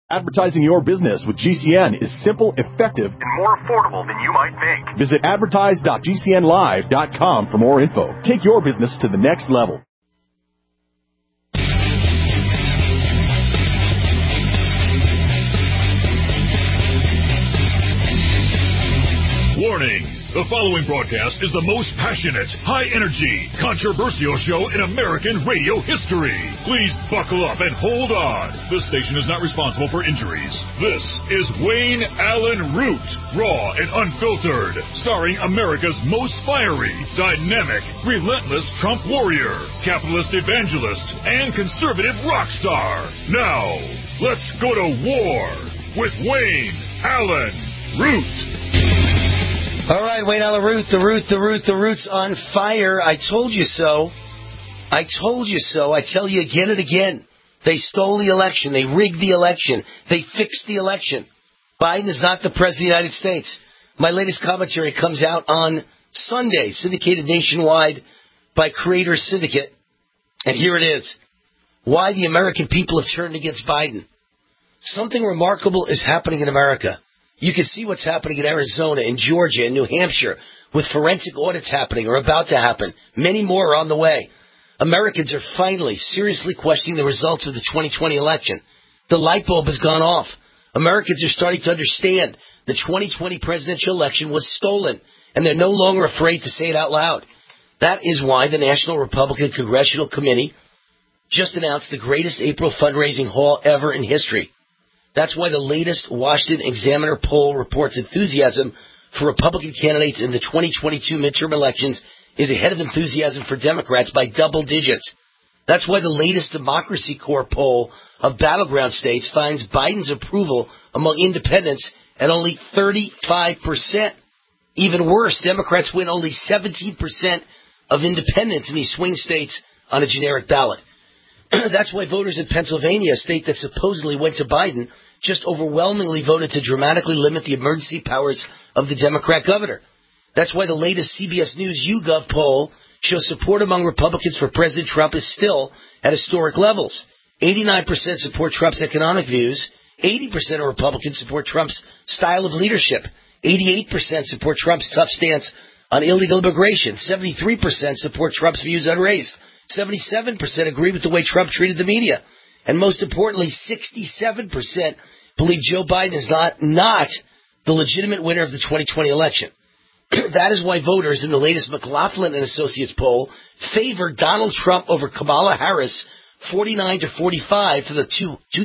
Advertising your business with GCN is simple, effective, and more affordable than you might think. Visit advertise.gcnlive.com for more info. Take your business to the next level. Warning! The following broadcast is the most passionate, high-energy, controversial show in American radio history. Please buckle up and hold on. This station is not responsible for injuries. This is Wayne Allyn Root, raw and unfiltered, starring America's most fiery, dynamic, relentless Trump warrior, capitalist evangelist, and conservative rock star. Now, let's go to war with Wayne Allyn Root. All right, Wayne Allyn Root, the Root's on fire. I told you so. I told you so. I tell you again and again. They stole the election. They rigged the election. They fixed the election. Biden is not the President of the United States. My latest commentary comes out on Sunday, syndicated nationwide by Creator Syndicate. And here it is. Why the American people have turned against Biden. Something remarkable is happening in America. You can see what's happening in Arizona, in Georgia, in New Hampshire, with forensic audits happening or about to happen. Many more are on the way. Americans are finally seriously questioning the results of the 2020 election. The light bulb has gone off. Americans are starting to understand the 2020 presidential election was stolen, and they're no longer afraid to say it out loud. That is why the National Republican Congressional Committee just announced the greatest April fundraising haul ever in history. That's why the latest Washington Examiner poll reports enthusiasm for Republican candidates in the 2022 midterm elections is ahead of enthusiasm for Democrats by double digits. That's why the latest Democracy Corps poll of battleground states finds Biden's approval among independents at only 35%. Even worse, Democrats win only 17% of independents in these swing states on a generic ballot. That's why voters in Pennsylvania, a state that supposedly went to Biden, just overwhelmingly voted to dramatically limit the emergency powers of the Democrat governor. That's why the latest CBS News YouGov poll shows support among Republicans for President Trump is still at historic levels. 89% support Trump's economic views. 80% of Republicans support Trump's style of leadership. 88% support Trump's tough stance on illegal immigration. 73% support Trump's views on race. 77% agree with the way Trump treated the media. And most importantly, 67% believe Joe Biden is not the legitimate winner of the 2020 election. That is why voters in the latest McLaughlin and Associates poll favor Donald Trump over Kamala Harris 49 to 45 for the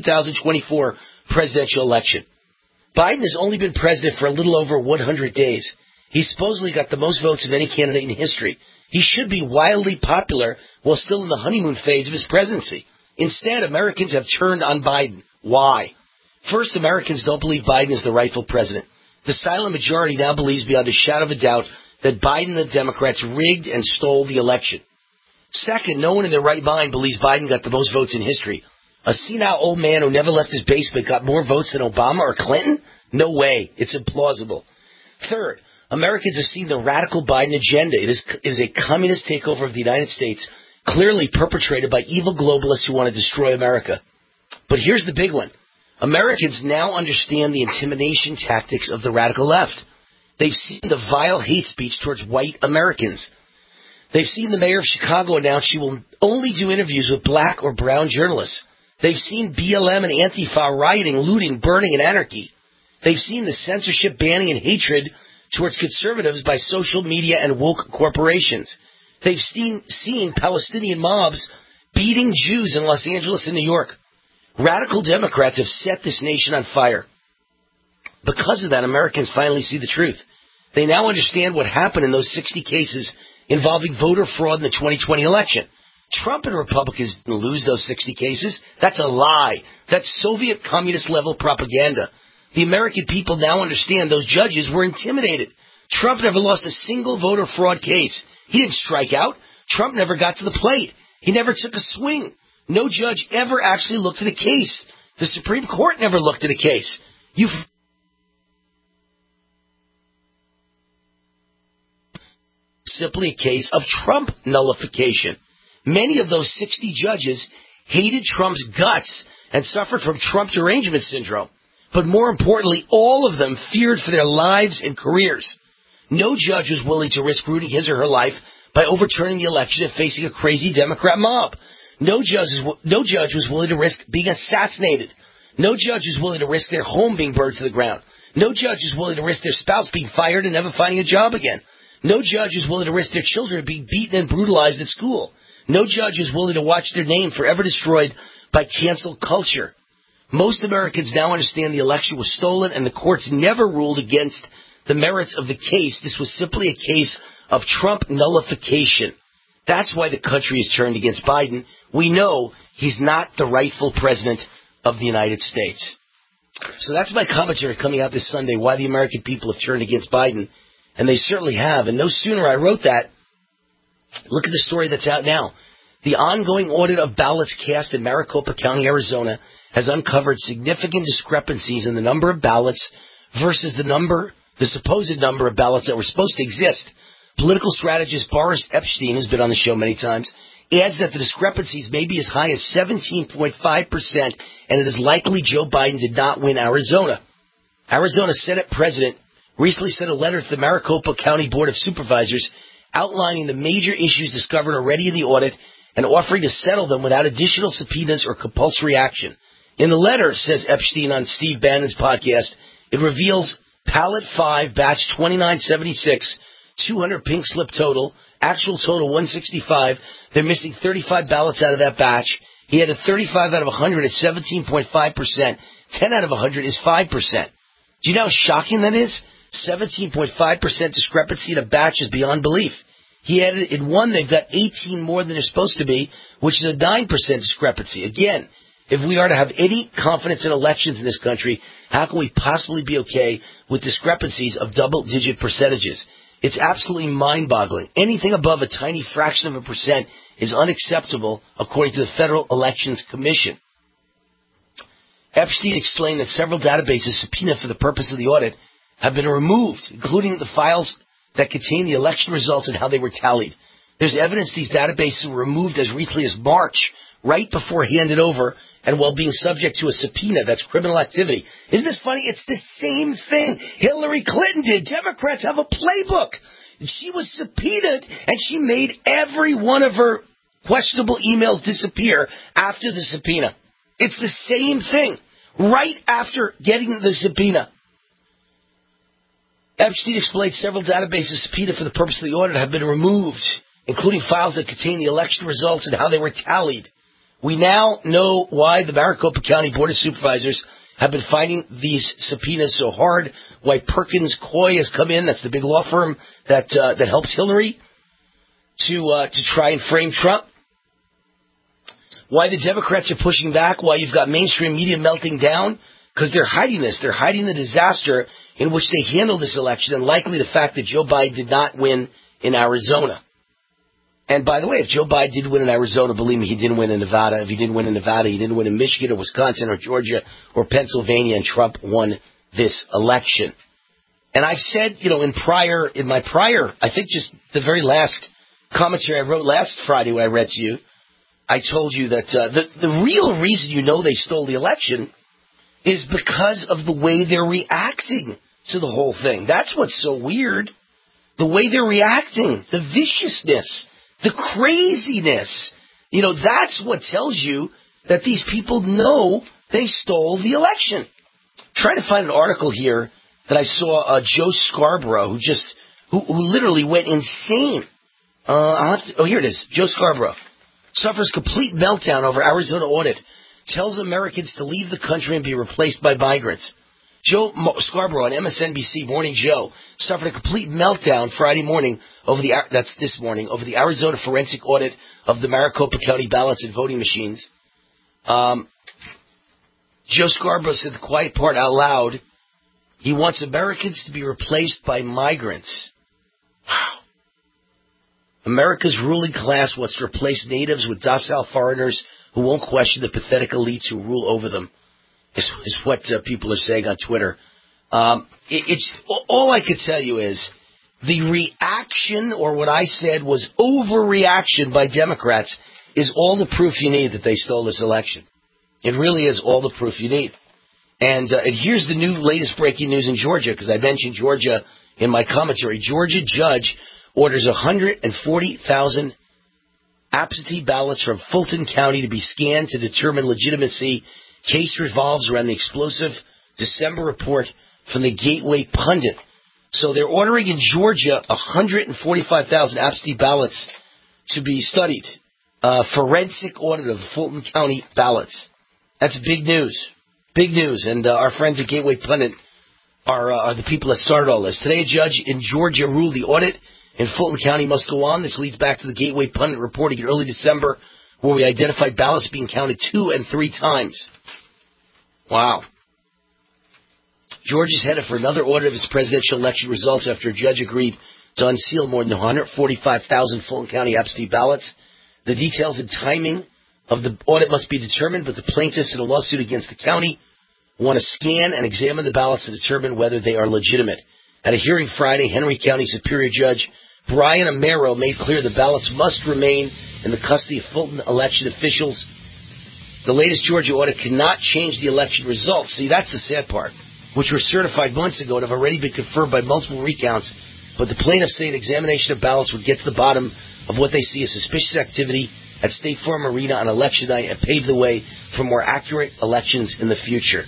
2024 presidential election. Biden has only been president for a little over 100 days. He supposedly got the most votes of any candidate in history. He should be wildly popular while still in the honeymoon phase of his presidency. Instead, Americans have turned on Biden. Why? First, Americans don't believe Biden is the rightful president. The silent majority now believes beyond a shadow of a doubt that Biden and the Democrats rigged and stole the election. Second, no one in their right mind believes Biden got the most votes in history. A senile old man who never left his basement got more votes than Obama or Clinton? No way. It's implausible. Third, Americans have seen the radical Biden agenda. It is a communist takeover of the United States, clearly perpetrated by evil globalists who want to destroy America. But here's the big one. Americans now understand the intimidation tactics of the radical left. They've seen the vile hate speech towards white Americans. They've seen the mayor of Chicago announce she will only do interviews with black or brown journalists. They've seen BLM and Antifa rioting, looting, burning, and anarchy. They've seen the censorship, banning, and hatred towards conservatives by social media and woke corporations. They've seen Palestinian mobs beating Jews in Los Angeles and New York. Radical Democrats have set this nation on fire. Because of that, Americans finally see the truth. They now understand what happened in those 60 cases involving voter fraud in the 2020 election. Trump and Republicans didn't lose those 60 cases. That's a lie. That's Soviet communist-level propaganda. The American people now understand those judges were intimidated. Trump never lost a single voter fraud case. He didn't strike out. Trump never got to the plate. He never took a swing. No judge ever actually looked at a case. The Supreme Court never looked at a case. Simply a case of Trump nullification. Many of those 60 judges hated Trump's guts and suffered from Trump derangement syndrome. But more importantly, all of them feared for their lives and careers. No judge was willing to risk ruining his or her life by overturning the election and facing a crazy Democrat mob. No judge was willing to risk being assassinated. No judge was willing to risk their home being burned to the ground. No judge is willing to risk their spouse being fired and never finding a job again. No judge is willing to risk their children being beaten and brutalized at school. No judge is willing to watch their name forever destroyed by cancel culture. Most Americans now understand the election was stolen and the courts never ruled against the merits of the case. This was simply a case of Trump nullification. That's why the country is turned against Biden. We know he's not the rightful president of the United States. So that's my commentary coming out this Sunday, why the American people have turned against Biden. And they certainly have. And no sooner I wrote that, look at the story that's out now. The ongoing audit of ballots cast in Maricopa County, Arizona, has uncovered significant discrepancies in the number of ballots versus the supposed number of ballots that were supposed to exist. Political strategist Boris Epshteyn, who's been on the show many times, adds that the discrepancies may be as high as 17.5%, and it is likely Joe Biden did not win Arizona. Arizona Senate President recently sent a letter to the Maricopa County Board of Supervisors outlining the major issues discovered already in the audit and offering to settle them without additional subpoenas or compulsory action. In the letter, says Epshteyn on Steve Bannon's podcast, it reveals Ballot 5, batch 2976, 200 pink slip total, actual total 165. They're missing 35 ballots out of that batch. He had a 35 out of 100 at 17.5%. 10 out of 100 is 5%. Do you know how shocking that is? 17.5% discrepancy in a batch is beyond belief. He added in one, they've got 18 more than they're supposed to be, which is a 9% discrepancy. Again, if we are to have any confidence in elections in this country, how can we possibly be okay with discrepancies of double-digit percentages? It's absolutely mind-boggling. Anything above a tiny fraction of a percent is unacceptable, according to the Federal Elections Commission. Epshteyn explained that several databases subpoenaed for the purpose of the audit have been removed, including the files that contain the election results and how they were tallied. There's evidence these databases were removed as recently as March, right before handed over, and while being subject to a subpoena. That's criminal activity. Isn't this funny? It's the same thing Hillary Clinton did. Democrats have a playbook. She was subpoenaed, and she made every one of her questionable emails disappear after the subpoena. It's the same thing. Right after getting the subpoena. Epshteyn explained several databases subpoenaed for the purpose of the audit have been removed, including files that contain the election results and how they were tallied. We now know why the Maricopa County Board of Supervisors have been finding these subpoenas so hard, why Perkins Coie has come in, that's the big law firm that helps Hillary, to try and frame Trump. Why the Democrats are pushing back, why you've got mainstream media melting down, because they're hiding this. They're hiding the disaster in which they handled this election, and likely the fact that Joe Biden did not win in Arizona. And by the way, if Joe Biden did win in Arizona, believe me, he didn't win in Nevada. If he didn't win in Nevada, he didn't win in Michigan or Wisconsin or Georgia or Pennsylvania, and Trump won this election. And I've said, in my prior, I think just the very last commentary I wrote last Friday when I read to you, I told you that the real reason they stole the election is because of the way they're reacting to the whole thing. That's what's so weird. The way they're reacting, the viciousness, the craziness. That's what tells you that these people know they stole the election. I'm trying to find an article here that I saw Joe Scarborough, who literally went insane. Here it is. Joe Scarborough suffers complete meltdown over Arizona audit, tells Americans to leave the country and be replaced by migrants. Joe Scarborough on MSNBC Morning Joe suffered a complete meltdown Friday morning over the Arizona forensic audit of the Maricopa County ballots and voting machines. Joe Scarborough said the quiet part out loud. He wants Americans to be replaced by migrants. Wow. America's ruling class wants to replace natives with docile foreigners who won't question the pathetic elites who rule over them, is what people are saying on Twitter. It's all I could tell you is the reaction, or what I said was overreaction by Democrats, is all the proof you need that they stole this election. It really is all the proof you need. And here's the new latest breaking news in Georgia, because I mentioned Georgia in my commentary. Georgia judge orders 140,000 absentee ballots from Fulton County to be scanned to determine legitimacy. Case revolves around the explosive December report from the Gateway Pundit. So they're ordering in Georgia 145,000 absentee ballots to be studied. Forensic audit of Fulton County ballots. That's big news. Big news. And our friends at Gateway Pundit are the people that started all this. Today, a judge in Georgia ruled the audit in Fulton County must go on. This leads back to the Gateway Pundit reporting in early December, where we identified ballots being counted 2 and 3 times. Wow. Georgia's headed for another audit of its presidential election results after a judge agreed to unseal more than 145,000 Fulton County absentee ballots. The details and timing of the audit must be determined, but the plaintiffs in a lawsuit against the county want to scan and examine the ballots to determine whether they are legitimate. At a hearing Friday, Henry County Superior Judge Brian Amaro made clear the ballots must remain in the custody of Fulton election officials. The latest Georgia audit cannot change the election results. See, that's the sad part, which were certified months ago and have already been confirmed by multiple recounts. But the plaintiffs say an examination of ballots would get to the bottom of what they see as suspicious activity at State Farm Arena on election night and pave the way for more accurate elections in the future.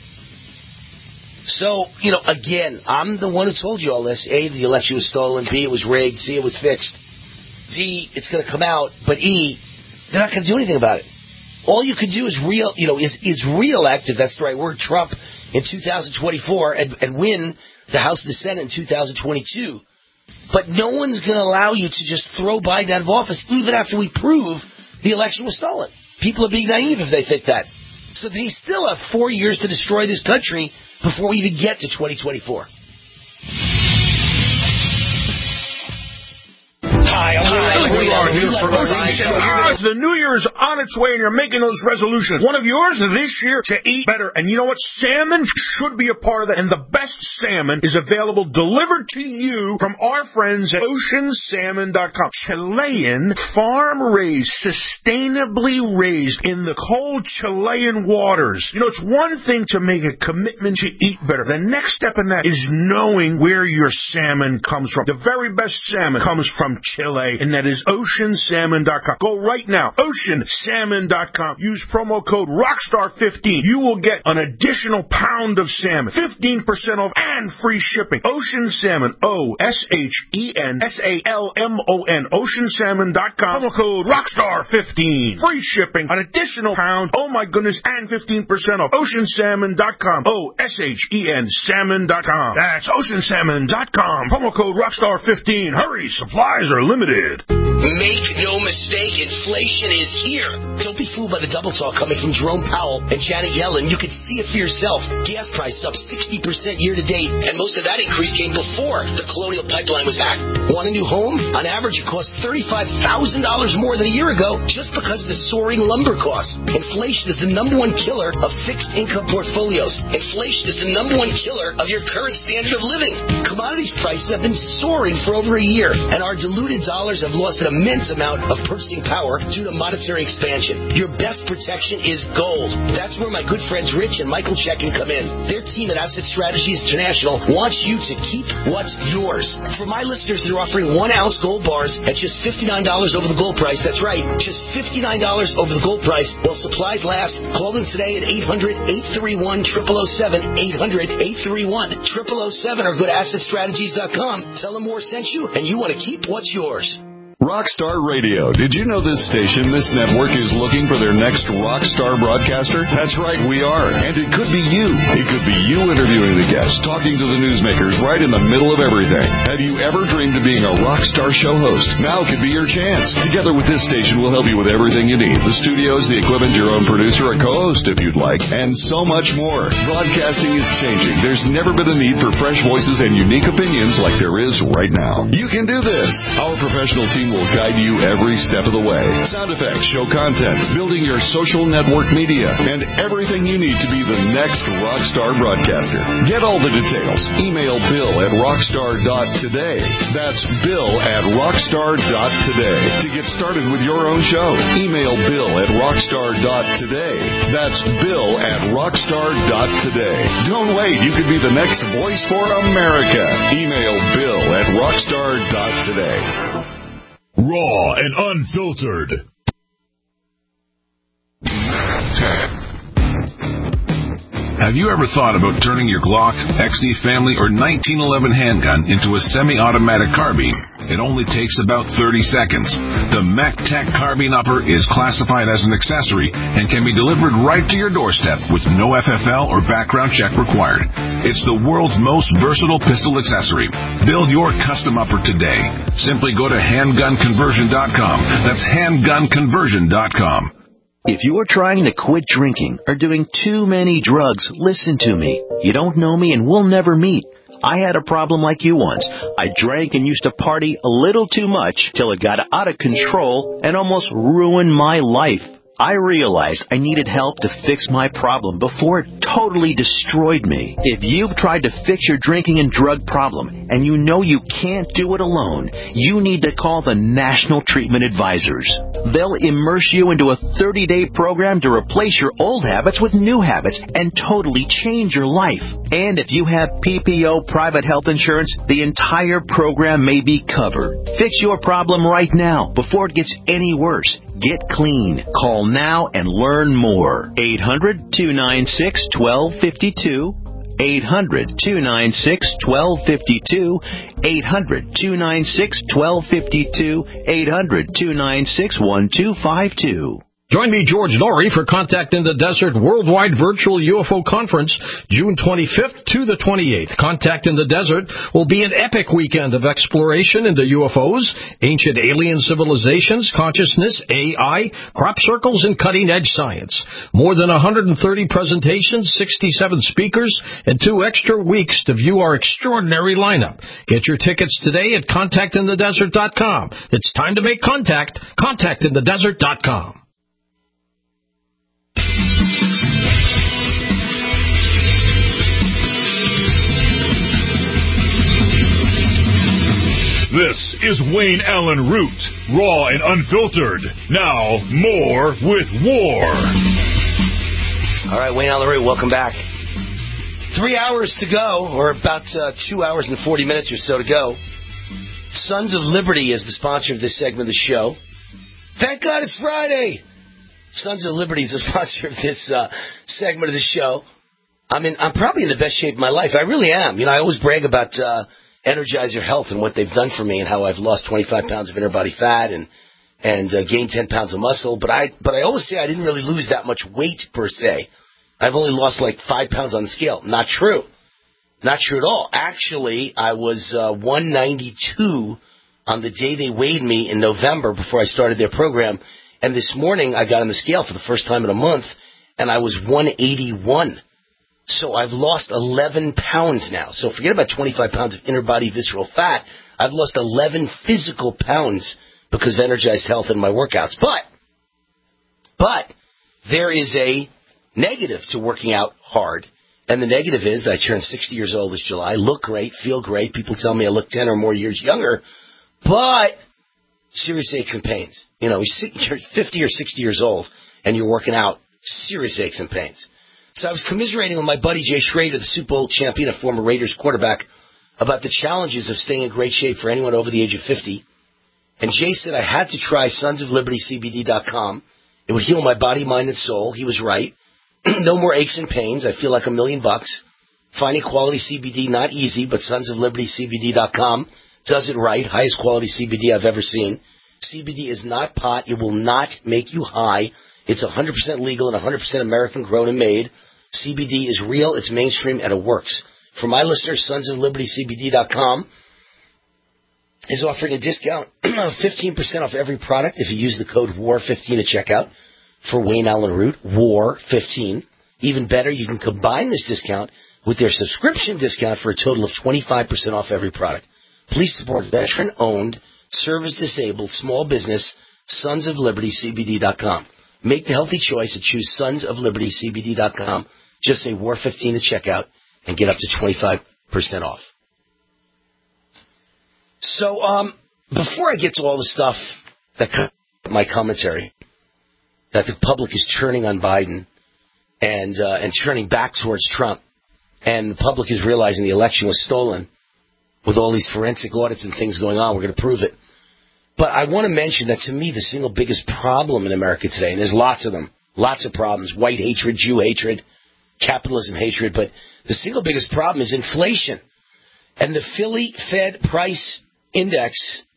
So, again, I'm the one who told you all this. A, the election was stolen. B, it was rigged. C, it was fixed. D, it's going to come out. But E, they're not going to do anything about it. All you can do is re-elect, if that's the right word, Trump in 2024 and win the House and the Senate in 2022. But no one's going to allow you to just throw Biden out of office even after we prove the election was stolen. People are being naive if they think that. So they still have 4 years to destroy this country before we even get to 2024. The New Year is on its way and you're making those resolutions. One of yours this year to eat better. And you know what? Salmon should be a part of that. And the best salmon is available delivered to you from our friends at OceanSalmon.com. Chilean, farm-raised, sustainably raised in the cold Chilean waters. It's one thing to make a commitment to eat better. The next step in that is knowing where your salmon comes from. The very best salmon comes from Chile, and that is OceanSalmon.com. Go right now, OceanSalmon.com. Use promo code ROCKSTAR15. You will get an additional pound of salmon, 15% off, and free shipping. Ocean Salmon, OSHENSALMON, OceanSalmon.com. Promo code ROCKSTAR15. Free shipping, an additional pound, oh my goodness, and 15% off. OceanSalmon.com, OSHENSalmon.com. That's OceanSalmon.com. Promo code ROCKSTAR15. Hurry, supplies are limited. Make no mistake, inflation is here. Don't be fooled by the double talk coming from Jerome Powell and Janet Yellen. You can see it for yourself. Gas prices up 60% year to date, and most of that increase came before the Colonial Pipeline was hacked. Want a new home? On average, it costs $35,000 more than a year ago just because of the soaring lumber costs. Inflation is the number one killer of fixed income portfolios. Inflation is the number one killer of your current standard of living. Commodities prices have been soaring for over a year, and our diluted dollars have lost an immense amount of purchasing power due to monetary expansion. Your best protection is gold. That's where my good friends Rich and Michael Checkin come in. Their team at Asset Strategies International wants you to keep what's yours. For my listeners, they're offering 1-ounce gold bars at just $59 over the gold price. That's right, just $59 over the gold price while supplies last. Call them today at 800-831-0007, 800-831-0007, or go to AssetStrategies.com. Tell them Moore sent you, and you want to keep what's yours. Rockstar Radio. Did you know this station, this network, is looking for their next rockstar broadcaster? That's right, we are. And it could be you. It could be you interviewing the guests, talking to the newsmakers right in the middle of everything. Have you ever dreamed of being a rockstar show host? Now could be your chance. Together with this station, we'll help you with everything you need. The studios, the equipment, your own producer, a co-host if you'd like, and so much more. Broadcasting is changing. There's never been a need for fresh voices and unique opinions like there is right now. You can do this. Our professional team team will guide you every step of the way. Sound effects, show content, building your social network media, and everything you need to be the next Rockstar broadcaster. Get all the details. Email bill@rockstar.today. That's bill@rockstar.today. To get started with your own show, email bill@rockstar.today. That's bill@rockstar.today. Don't wait. You could be the next voice for America. Email bill@rockstar.today. Raw and unfiltered. Have you ever thought about turning your Glock, XD Family, or 1911 handgun into a semi-automatic carbine? It only takes about 30 seconds. The MacTech Carbine Upper is classified as an accessory and can be delivered right to your doorstep with no FFL or background check required. It's the world's most versatile pistol accessory. Build your custom upper today. Simply go to handgunconversion.com. That's handgunconversion.com. If you're trying to quit drinking or doing too many drugs, listen to me. You don't know me and we'll never meet. I had a problem like you once. I drank and used to party a little too much till it got out of control and almost ruined my life. I realized I needed help to fix my problem before it totally destroyed me. If you've tried to fix your drinking and drug problem and you know you can't do it alone, you need to call the National Treatment Advisors. They'll immerse you into a 30-day program to replace your old habits with new habits and totally change your life. And if you have PPO private health insurance, the entire program may be covered. Fix your problem right now before it gets any worse. Get clean. Call now and learn more. 800-296-1252. 800-296-1252. 800-296-1252. 800-296-1252. Join me, George Norrie, for Contact in the Desert Worldwide Virtual UFO Conference, June 25th to the 28th. Contact in the Desert will be an epic weekend of exploration into UFOs, ancient alien civilizations, consciousness, AI, crop circles, and cutting-edge science. More than 130 presentations, 67 speakers, and 2 extra weeks to view our extraordinary lineup. Get your tickets today at contactinthedesert.com. It's time to make contact. Contactinthedesert.com. This is Wayne Allen Root, raw and unfiltered. Now, more with War. All right, Wayne Allen Root, welcome back. 3 hours to go, or about 2 hours and 40 minutes or so to go. Sons of Liberty is the sponsor of this segment of the show. Thank God it's Friday. Sons of Liberty is the sponsor of this segment of the show. I mean, I'm probably in the best shape of my life. I really am. You know, I always brag about Energizer Health and what they've done for me and how I've lost 25 pounds of inner body fat and gained 10 pounds of muscle. But I always say I didn't really lose that much weight per se. I've only lost like 5 pounds on the scale. Not true. Not true at all. Actually, I was 192 on the day they weighed me in November before I started their program. And this morning I got on the scale for the first time in a month, and I was 181. So I've lost 11 pounds now. So forget about 25 pounds of inner body visceral fat. I've lost 11 physical pounds because of Energized Health and my workouts. But there is a negative to working out hard. And the negative is that I turned 60 years old this July, look great, feel great. People tell me I look 10 or more years younger. But serious aches and pains. You know, you're 50 or 60 years old and you're working out, serious aches and pains. So I was commiserating with my buddy Jay Schrader, the Super Bowl champion, a former Raiders quarterback, about the challenges of staying in great shape for anyone over the age of 50. And Jay said I had to try sonsoflibertycbd.com. It would heal my body, mind, and soul. He was right. No more aches and pains. I feel like $1 million. Finding quality CBD, not easy, but sonsoflibertycbd.com does it right. Highest quality CBD I've ever seen. CBD is not pot. It will not make you high. It's 100% legal and 100% American grown and made. CBD is real, it's mainstream, and it works. For my listeners, sonsoflibertycbd.com is offering a discount of 15% off every product if you use the code WAR15 at checkout for Wayne Allen Root, WAR15. Even better, you can combine this discount with their subscription discount for a total of 25% off every product. Please support veteran-owned, service-disabled, small business, sonsoflibertycbd.com. Make the healthy choice and choose sonsoflibertycbd.com. Just say War 15 at checkout and get up to 25% off. So, before I get to all the stuff that my commentary, that the public is turning on Biden and turning back towards Trump, and the public is realizing the election was stolen with all these forensic audits and things going on, we're going to prove it. But I want to mention that to me the single biggest problem in America today, and there's lots of them, lots of problems, white hatred, Jew hatred, capitalism hatred, but the single biggest problem is inflation. And the Philly Fed Price Index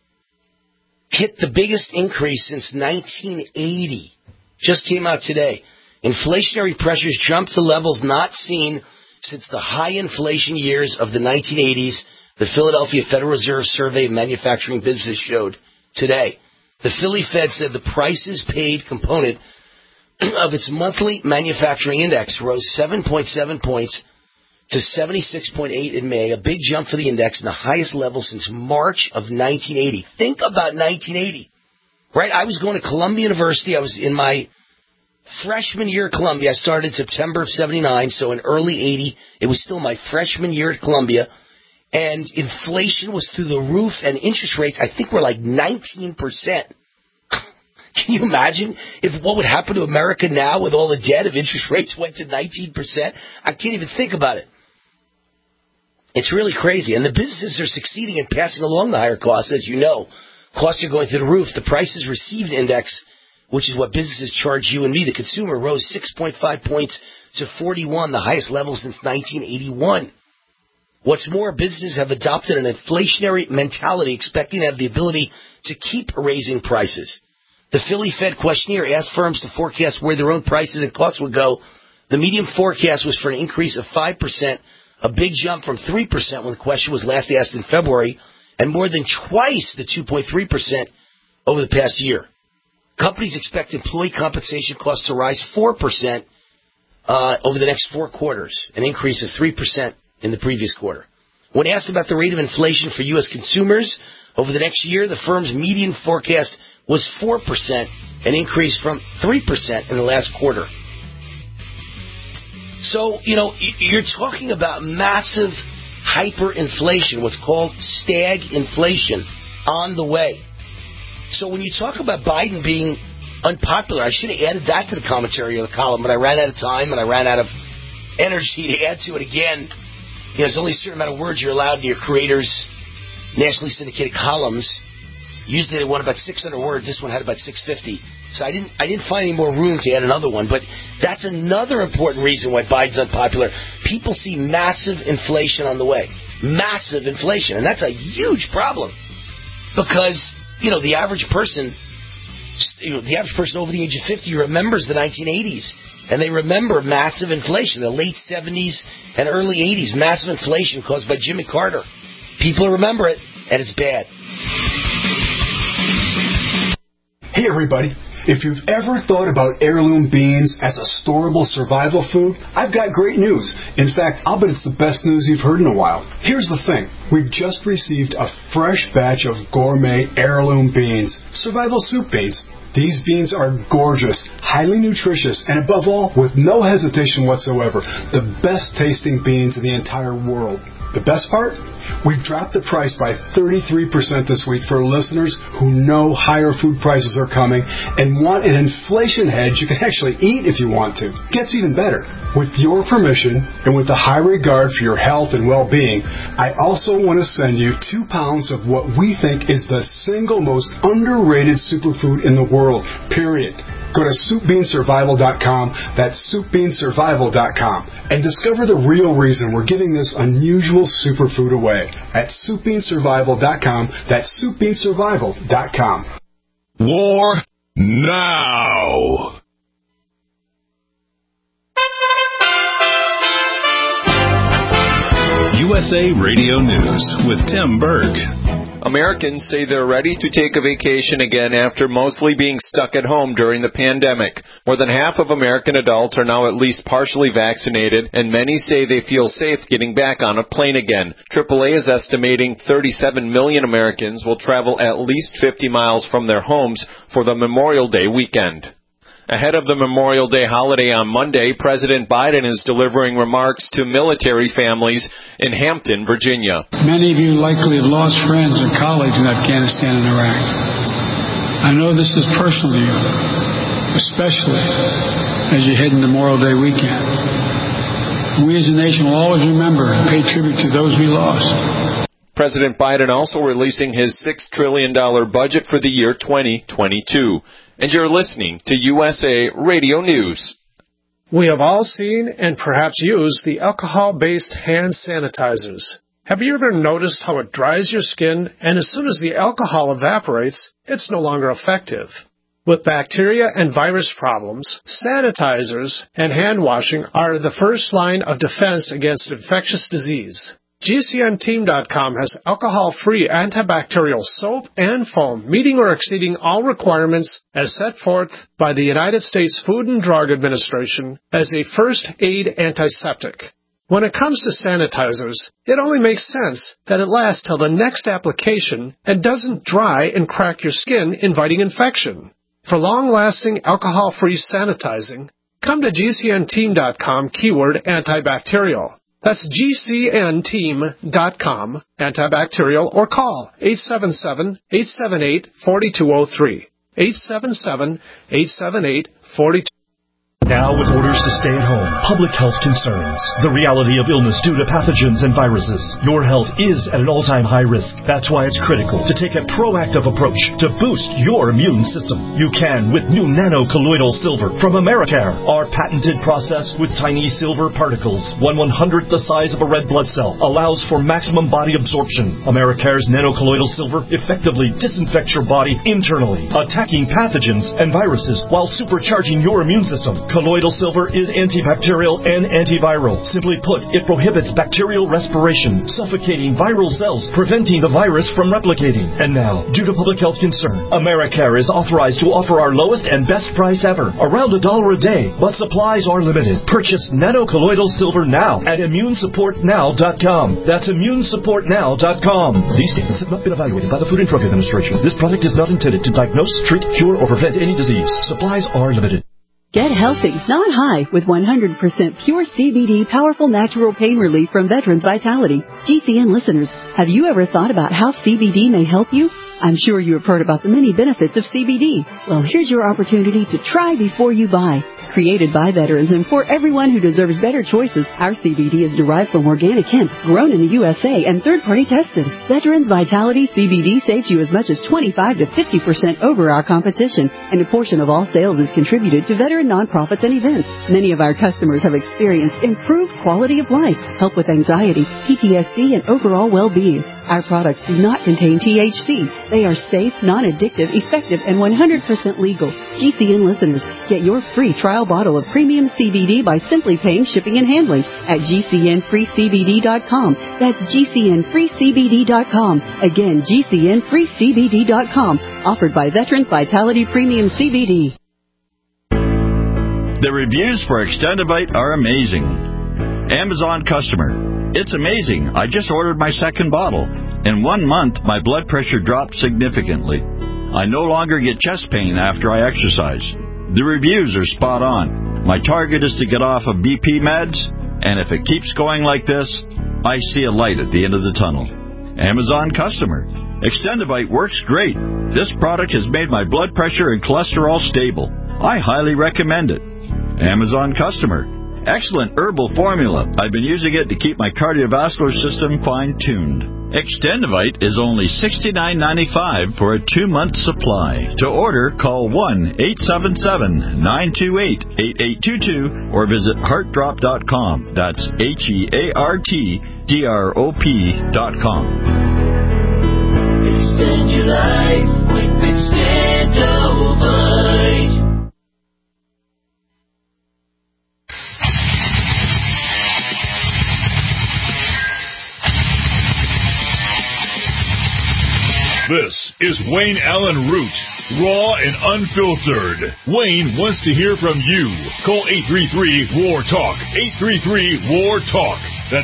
hit the biggest increase since 1980. Just came out today. Inflationary pressures jumped to levels not seen since the high inflation years of the 1980s, the Philadelphia Federal Reserve Survey of Manufacturing Businesses showed today. The Philly Fed said the prices paid component of its monthly manufacturing index rose 7.7 points to 76.8 in May, a big jump for the index and the highest level since March of 1980. Think about 1980, right? I was going to Columbia University. I was in my freshman year at Columbia. I started September of 79, so in early 80, it was still my freshman year at Columbia. And inflation was through the roof, and interest rates, I think, were like 19%. Can you imagine what would happen to America now with all the debt if interest rates went to 19%? I can't even think about it. It's really crazy. And the businesses are succeeding in passing along the higher costs, as you know. Costs are going through the roof. The prices received index, which is what businesses charge you and me, the consumer, rose 6.5 points to 41, the highest level since 1981. What's more, businesses have adopted an inflationary mentality, expecting to have the ability to keep raising prices. The Philly Fed questionnaire asked firms to forecast where their own prices and costs would go. The median forecast was for an increase of 5%, a big jump from 3% when the question was last asked in February, and more than twice the 2.3% over the past year. Companies expect employee compensation costs to rise 4% over the next 4 quarters, an increase of 3% in the previous quarter. When asked about the rate of inflation for U.S. consumers over the next year, the firm's median forecast was 4%, an increase from 3% in the last quarter. So, you're talking about massive hyperinflation, what's called stagflation, on the way. So when you talk about Biden being unpopular, I should have added that to the commentary of the column, but I ran out of time and I ran out of energy to add to it again. There's only a certain amount of words you're allowed in your creator's nationally syndicated columns. Usually they want about 600 words. This one had about 650. So I didn't find any more room to add another one. But that's another important reason why Biden's unpopular. People see massive inflation on the way. Massive inflation. And that's a huge problem. Because, the average person over the age of 50 remembers the 1980s. And they remember massive inflation, the late 70s and early 80s. Massive inflation caused by Jimmy Carter. People remember it, and it's bad. Hey everybody, if you've ever thought about heirloom beans as a storable survival food, I've got great news. In fact, I'll bet it's the best news you've heard in a while. Here's the thing. We've just received a fresh batch of gourmet heirloom beans, survival soup beans. These beans are gorgeous, highly nutritious, and above all, with no hesitation whatsoever, the best tasting beans in the entire world. The best part? We've dropped the price by 33% this week for listeners who know higher food prices are coming and want an inflation hedge you can actually eat if you want to. Gets even better. With your permission and with a high regard for your health and well-being, I also want to send you 2 pounds of what we think is the single most underrated superfood in the world, period. Go to SoupBeanSurvival.com, that's SoupBeanSurvival.com, and discover the real reason we're giving this unusual superfood away at SoupBeanSurvival.com, that's SoupBeanSurvival.com. War now! USA Radio News with Tim Berg. Americans say they're ready to take a vacation again after mostly being stuck at home during the pandemic. More than half of American adults are now at least partially vaccinated, and many say they feel safe getting back on a plane again. AAA is estimating 37 million Americans will travel at least 50 miles from their homes for the Memorial Day weekend. Ahead of the Memorial Day holiday on Monday, President Biden is delivering remarks to military families in Hampton, Virginia. Many of you likely have lost friends and colleagues in Afghanistan and Iraq. I know this is personal to you, especially as you head into Memorial Day weekend. We as a nation will always remember and pay tribute to those we lost. President Biden also releasing his $6 trillion budget for the year 2022. And you're listening to USA Radio News. We have all seen and perhaps used the alcohol-based hand sanitizers. Have you ever noticed how it dries your skin, and as soon as the alcohol evaporates, it's no longer effective? With bacteria and virus problems, sanitizers and hand washing are the first line of defense against infectious disease. GCNteam.com has alcohol-free antibacterial soap and foam meeting or exceeding all requirements as set forth by the United States Food and Drug Administration as a first aid antiseptic. When it comes to sanitizers, it only makes sense that it lasts till the next application and doesn't dry and crack your skin, inviting infection. For long-lasting alcohol-free sanitizing, come to GCNteam.com keyword antibacterial. That's GCNteam.com, antibacterial, or call 877-878-4203. 877-878-4203. Now with orders to stay at home, public health concerns, the reality of illness due to pathogens and viruses. Your health is at an all-time high risk. That's why it's critical to take a proactive approach to boost your immune system. You can with new nano-colloidal silver from Americare. Our patented process with tiny silver particles, 1/100th the size of a red blood cell, allows for maximum body absorption. Americare's nano-colloidal silver effectively disinfects your body internally, attacking pathogens and viruses while supercharging your immune system. Colloidal silver is antibacterial and antiviral. Simply put, it prohibits bacterial respiration, suffocating viral cells, preventing the virus from replicating. And now, due to public health concern, Americare is authorized to offer our lowest and best price ever, around $1 a day, but supplies are limited. Purchase nano-colloidal silver now at immunesupportnow.com. That's immunesupportnow.com. These statements have not been evaluated by the Food and Drug Administration. This product is not intended to diagnose, treat, cure, or prevent any disease. Supplies are limited. Get healthy, not high, with 100% pure CBD powerful natural pain relief from Veterans Vitality. GCN listeners, have you ever thought about how CBD may help you? I'm sure you have heard about the many benefits of CBD. Well, here's your opportunity to try before you buy. Created by veterans and for everyone who deserves better choices, our CBD is derived from organic hemp, grown in the USA and third-party tested. Veterans Vitality CBD saves you as much as 25 to 50% over our competition, and a portion of all sales is contributed to veteran nonprofits and events. Many of our customers have experienced improved quality of life, help with anxiety, PTSD, and overall well-being. Our products do not contain THC. They are safe, non-addictive, effective, and 100% legal. GCN listeners, get your free trial bottle of premium CBD by simply paying shipping and handling at GCNFreeCBD.com. That's GCNFreeCBD.com. Again, GCNFreeCBD.com. Offered by Veterans Vitality Premium CBD. The reviews for Extendivite are amazing. Amazon customer. It's amazing. I just ordered my second bottle. In 1 month, my blood pressure dropped significantly. I no longer get chest pain after I exercise. The reviews are spot on. My target is to get off of BP meds, and if it keeps going like this, I see a light at the end of the tunnel. Amazon customer. Extendivite works great. This product has made my blood pressure and cholesterol stable. I highly recommend it. Amazon customer. Excellent herbal formula. I've been using it to keep my cardiovascular system fine-tuned. Extendivite is only $69.95 for a 2-month supply. To order, call 1-877-928-8822 or visit heartdrop.com. That's HEARTDROP.com. Extend your life with Extendivite. This is Wayne Allen Root, raw and unfiltered. Wayne wants to hear from you. Call 833-WAR-TALK, 833-WAR-TALK. That's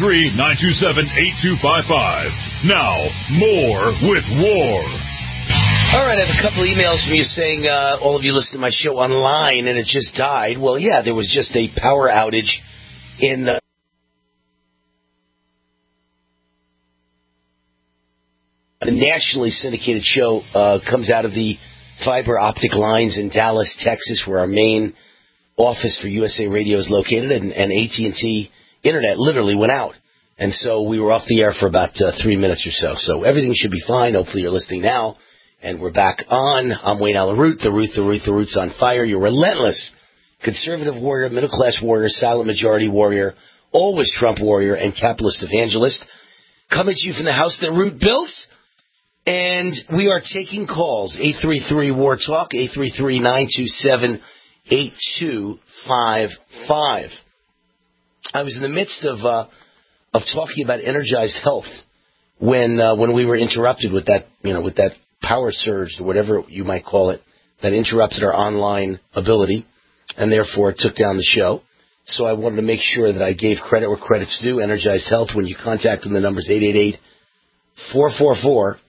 833-927-8255. Now, more with War. All right, I have a couple emails from you saying all of you listen to my show online and it just died. Well, yeah, there was just a power outage in the nationally syndicated show comes out of the fiber optic lines in Dallas, Texas, where our main office for USA Radio is located, and AT&T Internet literally went out. And so we were off the air for about 3 minutes or so. So everything should be fine. Hopefully you're listening now. And we're back on. I'm Wayne Allen Root, the Root's on fire. Your relentless conservative warrior, middle-class warrior, silent majority warrior, always Trump warrior, and capitalist evangelist. Coming to you from the house that Root built. And we are taking calls, 833-WAR-TALK, 833-927-8255. I was in the midst of talking about Energized Health when we were interrupted with that, with that power surge, or whatever you might call it, that interrupted our online ability, and therefore took down the show. So I wanted to make sure that I gave credit where credit's due. Energized Health, when you contact them, the number's 888-444-8895,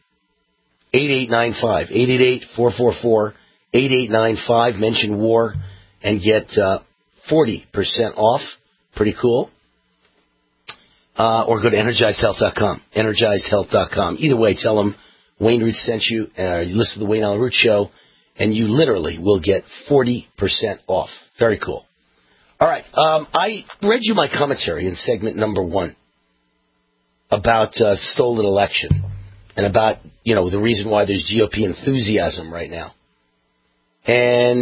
888-444-8895. Mention war and get 40% off. Pretty cool. Or go to EnergizedHealth.com. EnergizedHealth.com. Either way, tell them Wayne Root sent you, you listen to the Wayne Allen Root Show, and you literally will get 40% off. Very cool. All right. I read you my commentary in segment number 1 about stolen election and about, the reason why there's GOP enthusiasm right now. And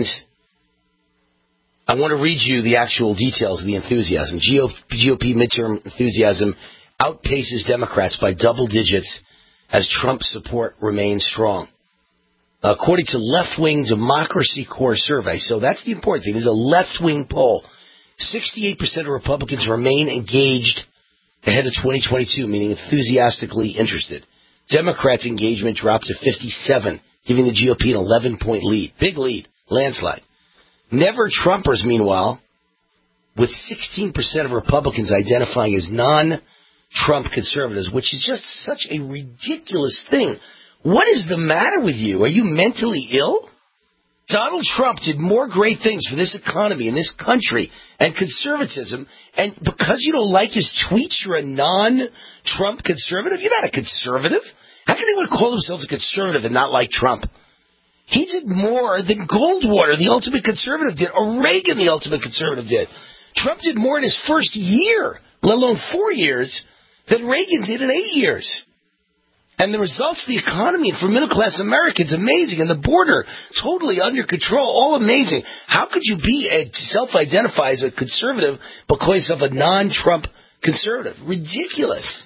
I want to read you the actual details of the enthusiasm. GOP midterm enthusiasm outpaces Democrats by double digits as Trump support remains strong. According to Left-Wing Democracy Corps survey, so that's the important thing, this is a left-wing poll, 68% of Republicans remain engaged ahead of 2022, meaning enthusiastically interested. Democrats' engagement dropped to 57, giving the GOP an 11-point lead. Big lead, landslide. Never Trumpers, meanwhile, with 16% of Republicans identifying as non-Trump conservatives, which is just such a ridiculous thing. What is the matter with you? Are you mentally ill? Donald Trump did more great things for this economy and this country and conservatism, and because you don't like his tweets, you're a non-Trump conservative? You're not a conservative. How can anyone call themselves a conservative and not like Trump? He did more than Goldwater, the ultimate conservative, did, or Reagan, the ultimate conservative, did. Trump did more in his first year, let alone 4 years, than Reagan did in 8 years. And the results for the economy and for middle-class Americans, amazing. And the border, totally under control, all amazing. How could you self-identify as a conservative because of a non-Trump conservative? Ridiculous.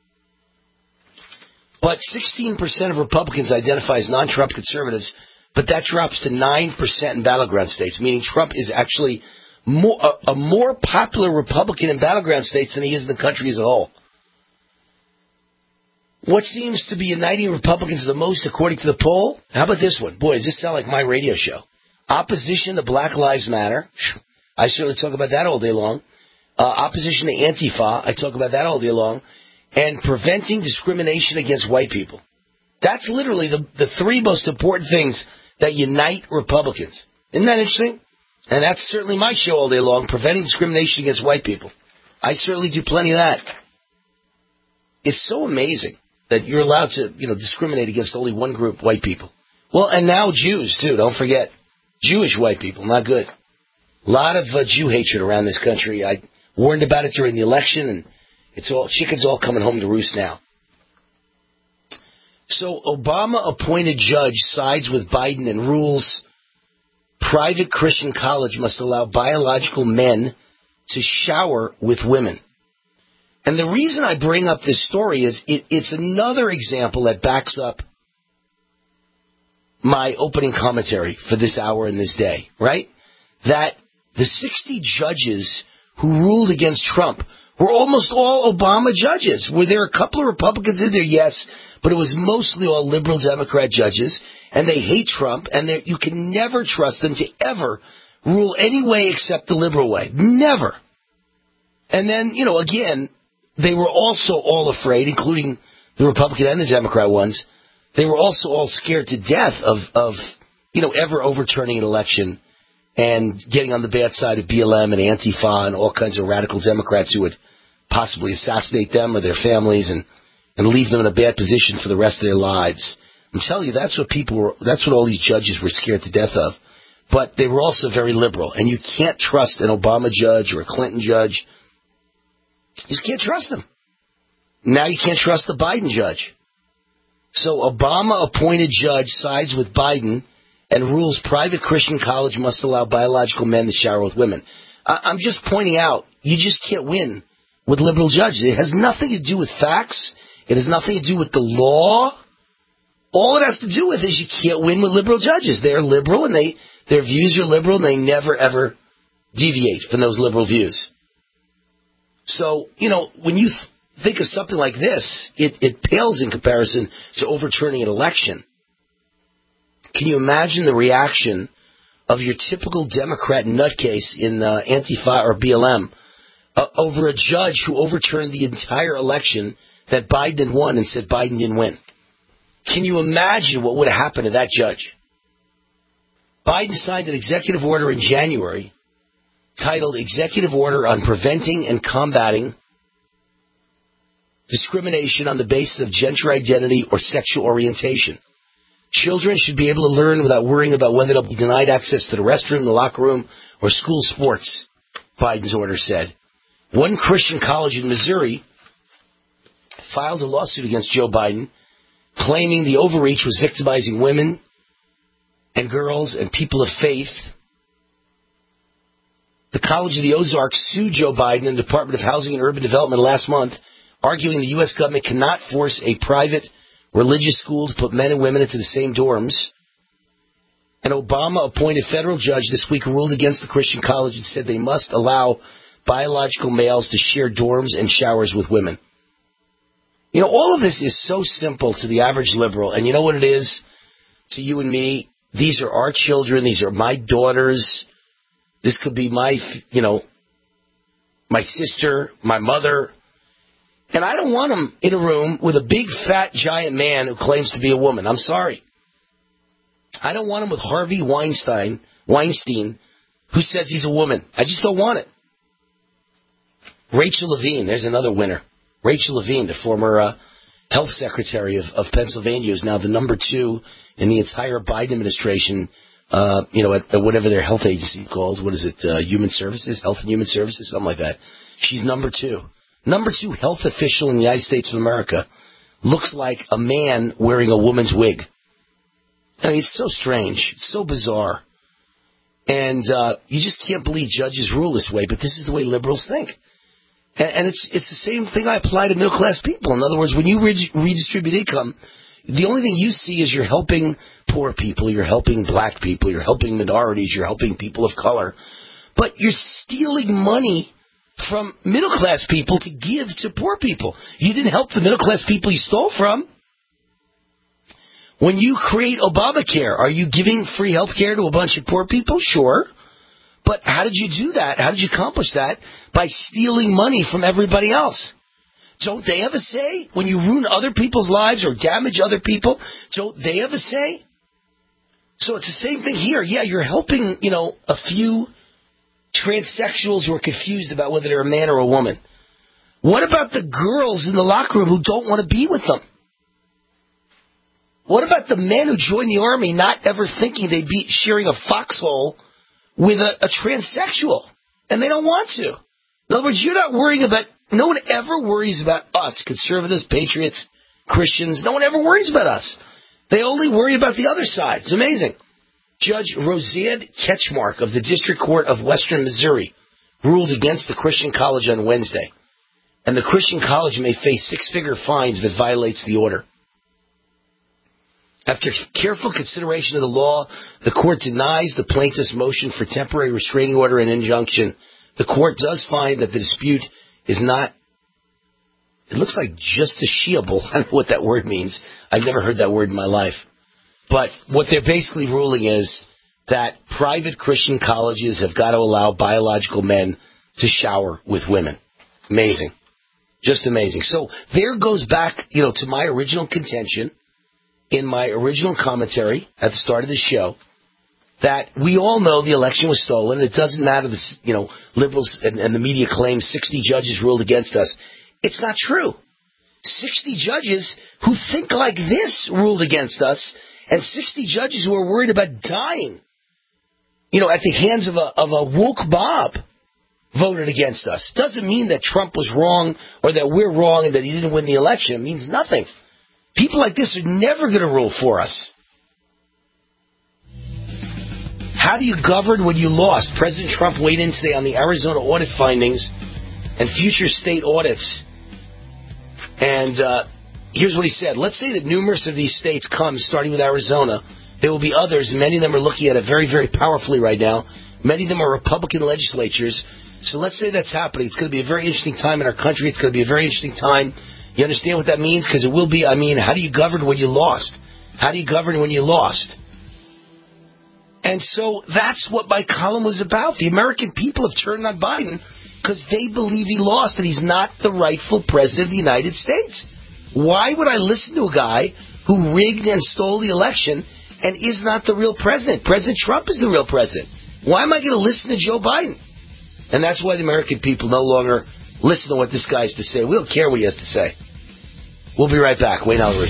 But 16% of Republicans identify as non-Trump conservatives, but that drops to 9% in battleground states, meaning Trump is actually a more popular Republican in battleground states than he is in the country as a whole. What seems to be uniting Republicans the most, according to the poll? How about this one? Boy, does this sound like my radio show. Opposition to Black Lives Matter. I certainly talk about that all day long. Opposition to Antifa. I talk about that all day long. And preventing discrimination against white people. That's literally the 3 most important things that unite Republicans. Isn't that interesting? And that's certainly my show all day long, preventing discrimination against white people. I certainly do plenty of that. It's so amazing that you're allowed to, discriminate against only one group, white people. Well, and now Jews, too. Don't forget. Jewish white people, not good. A lot of Jew hatred around this country. I warned about it during the election, and chicken's all coming home to roost now. So Obama-appointed judge sides with Biden and rules private Christian college must allow biological men to shower with women. And the reason I bring up this story is it's another example that backs up my opening commentary for this hour and this day, right? That the 60 judges who ruled against Trump were almost all Obama judges. Were there a couple of Republicans in there? Yes, but it was mostly all liberal Democrat judges, and they hate Trump, and you can never trust them to ever rule any way except the liberal way. Never. And then, again, they were also all afraid, including the Republican and the Democrat ones, they were also all scared to death of ever overturning an election and getting on the bad side of BLM and Antifa and all kinds of radical Democrats who would possibly assassinate them or their families and leave them in a bad position for the rest of their lives. I'm telling you, that's what all these judges were scared to death of. But they were also very liberal, and you can't trust an Obama judge or a Clinton judge. You just can't trust them. Now you can't trust the Biden judge. So Obama-appointed judge sides with Biden and rules private Christian college must allow biological men to shower with women. I'm just pointing out, you just can't win with liberal judges. It has nothing to do with facts. It has nothing to do with the law. All it has to do with is you can't win with liberal judges. They're liberal, and their views are liberal, and they never, ever deviate from those liberal views. So, when you think of something like this, it pales in comparison to overturning an election. Can you imagine the reaction of your typical Democrat nutcase in Antifa or BLM over a judge who overturned the entire election that Biden won and said Biden didn't win? Can you imagine what would have happened to that judge? Biden signed an executive order in January titled Executive Order on Preventing and Combating Discrimination on the Basis of Gender Identity or Sexual Orientation. Children should be able to learn without worrying about whether they'll be denied access to the restroom, the locker room, or school sports, Biden's order said. One Christian college in Missouri filed a lawsuit against Joe Biden, claiming the overreach was victimizing women and girls and people of faith. The College of the Ozarks sued Joe Biden and the Department of Housing and Urban Development last month, arguing the U.S. government cannot force a private religious school to put men and women into the same dorms. An Obama-appointed federal judge this week ruled against the Christian college and said they must allow biological males to share dorms and showers with women. All of this is so simple to the average liberal, and you know what it is to you and me? These are our children. These are my daughters. This could be my sister, my mother. And I don't want them in a room with a big, fat, giant man who claims to be a woman. I'm sorry. I don't want him with Harvey Weinstein, who says he's a woman. I just don't want it. Rachel Levine, there's another winner. Rachel Levine, the former health secretary of Pennsylvania, is now the number 2 in the entire Biden administration, at whatever their health agency is called. What is it? Human Services? Health and Human Services? Something like that. She's number 2. Number 2 health official in the United States of America looks like a man wearing a woman's wig. I mean, it's so strange. It's so bizarre. And you just can't believe judges rule this way, but this is the way liberals think. And it's the same thing I apply to middle-class people. In other words, when you redistribute income, the only thing you see is you're helping poor people, you're helping black people, you're helping minorities, you're helping people of color. But you're stealing money from middle-class people to give to poor people. You didn't help the middle-class people you stole from. When you create Obamacare, are you giving free health care to a bunch of poor people? Sure. But how did you do that? How did you accomplish that? By stealing money from everybody else. Don't they have a say? When you ruin other people's lives or damage other people, don't they have a say? So it's the same thing here. Yeah, you're helping, a few transsexuals who are confused about whether they're a man or a woman. What about the girls in the locker room who don't want to be with them? What about the men who join the army not ever thinking they'd be sharing a foxhole with a transsexual, and they don't want to? In other words, you're not worrying about, no one ever worries about us, conservatives, patriots, Christians. No one ever worries about us. They only worry about the other side. It's amazing. Judge Roseanne Ketchmark of the District Court of Western Missouri ruled against the Christian college on Wednesday, and the Christian college may face 6-figure fines if it violates the order. After careful consideration of the law, the court denies the plaintiff's motion for temporary restraining order and injunction. The court does find that the dispute is not, it looks like justiciable. I don't know what that word means. I've never heard that word in my life. But what they're basically ruling is that private Christian colleges have got to allow biological men to shower with women. Amazing. Just amazing. So there goes back, to my original contention in my original commentary at the start of the show that we all know the election was stolen. It doesn't matter that, liberals and the media claim 60 judges ruled against us. It's not true. 60 judges who think like this ruled against us, and 60 judges who are worried about dying, at the hands of a woke Bob voted against us. Doesn't mean that Trump was wrong or that we're wrong and that he didn't win the election. It means nothing. People like this are never going to rule for us. How do you govern when you lost? President Trump weighed in today on the Arizona audit findings and future state audits. And here's what he said. Let's say that numerous of these states come, starting with Arizona. There will be others, and many of them are looking at it very, very powerfully right now. Many of them are Republican legislatures. So let's say that's happening. It's going to be a very interesting time in our country. It's going to be a very interesting time. You understand what that means? Because it will be, how do you govern when you lost? How do you govern when you lost? And so that's what my column was about. The American people have turned on Biden because they believe he lost and he's not the rightful president of the United States. Why would I listen to a guy who rigged and stole the election and is not the real president? President Trump is the real president. Why am I going to listen to Joe Biden? And that's why the American people no longer listen to what this guy has to say. We don't care what he has to say. We'll be right back. Wayne Allyn Root.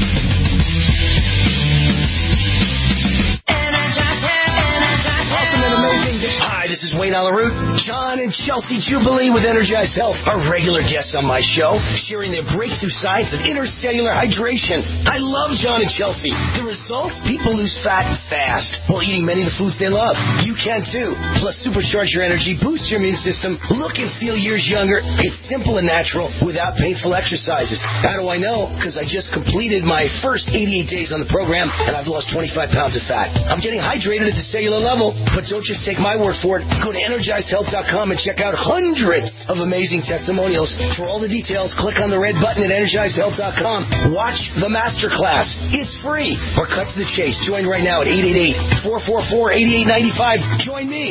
Hi, this is Wayne Allyn Root. John and Chelsea Jubilee with Energized Health are regular guests on my show, sharing their breakthrough science of intercellular hydration. I love John and Chelsea. The results? People lose fat fast while eating many of the foods they love. You can too. Plus, supercharge your energy, boost your immune system, look and feel years younger. It's simple and natural without painful exercises. How do I know? Because I just completed my first 88 days on the program, and I've lost 25 pounds of fat. I'm getting hydrated at the cellular level, but don't just take my word for it. Go to EnergizedHealth.com and check out hundreds of amazing testimonials. For all the details, click on the red button at EnergizedHealth.com. Watch the masterclass. It's free. Or cut to the chase. Join right now at 888-444-8895. Join me.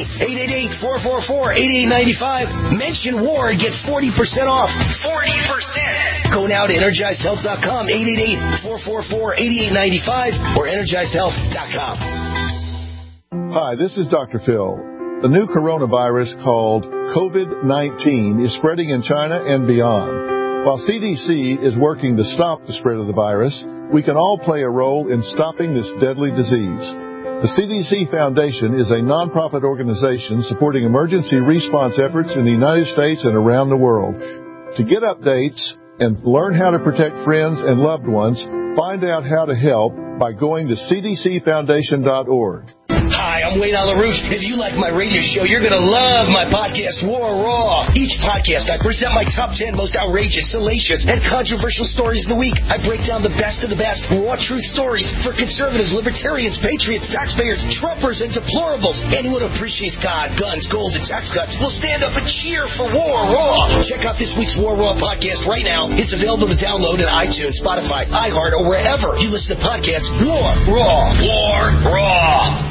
888-444-8895. Mention war and get 40% off. 40%. Go now to EnergizedHealth.com. 888-444-8895 or EnergizedHealth.com. Hi, this is Dr. Phil. The new coronavirus called COVID-19 is spreading in China and beyond. While CDC is working to stop the spread of the virus, we can all play a role in stopping this deadly disease. The CDC Foundation is a nonprofit organization supporting emergency response efforts in the United States and around the world. To get updates and learn how to protect friends and loved ones, find out how to help by going to cdcfoundation.org. Hi, I'm Wayne Allyn Root. If you like my radio show, you're going to love my podcast, War Raw. Each podcast, I present my top 10 most outrageous, salacious, and controversial stories of the week. I break down the best of the best, raw truth stories for conservatives, libertarians, patriots, taxpayers, Trumpers, and deplorables. Anyone who appreciates God, guns, gold, and tax cuts will stand up and cheer for War Raw. Check out this week's War Raw podcast right now. It's available to download on iTunes, Spotify, iHeart, or wherever you listen to podcasts. War Raw. War Raw.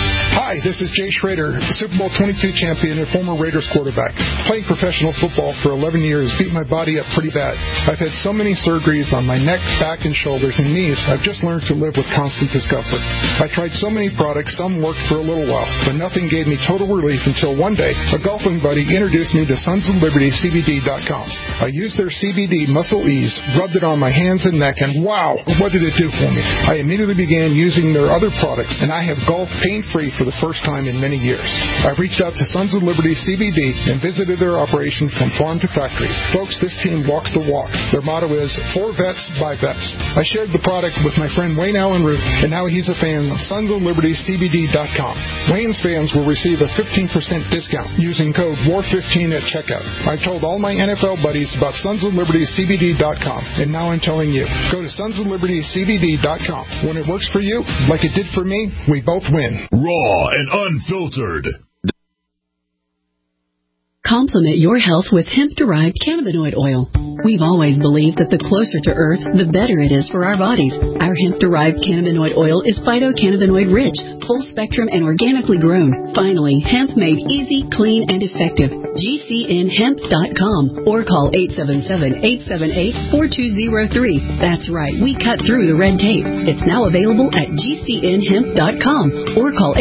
Hi, this is Jay Schrader, Super Bowl 22 champion and former Raiders quarterback. Playing professional football for 11 years beat my body up pretty bad. I've had so many surgeries on my neck, back, and shoulders and knees, I've just learned to live with constant discomfort. I tried so many products, some worked for a little while, but nothing gave me total relief until one day, a golfing buddy introduced me to SonsOfLibertyCBD.com. I used their CBD Muscle Ease, rubbed it on my hands and neck, and wow, what did it do for me? I immediately began using their other products, and I have golfed pain-free for the first time in many years. I reached out to Sons of Liberty CBD and visited their operation from farm to factory. Folks, this team walks the walk. Their motto is, for vets, by vets. I shared the product with my friend Wayne Allyn Root, and now he's a fan of SonsOfLibertyCBD.com. Wayne's fans will receive a 15% discount using code WAR15 at checkout. I've told all my NFL buddies about SonsOfLibertyCBD.com, and now I'm telling you. Go to SonsOfLibertyCBD.com. When it works for you, like it did for me, we both win. Raw and unfiltered. Complement your health with hemp-derived cannabinoid oil. We've always believed that the closer to Earth, the better it is for our bodies. Our hemp-derived cannabinoid oil is phytocannabinoid-rich, full-spectrum, and organically grown. Finally, hemp made easy, clean, and effective. GCNhemp.com or call 877-878-4203. That's right, we cut through the red tape. It's now available at GCNhemp.com or call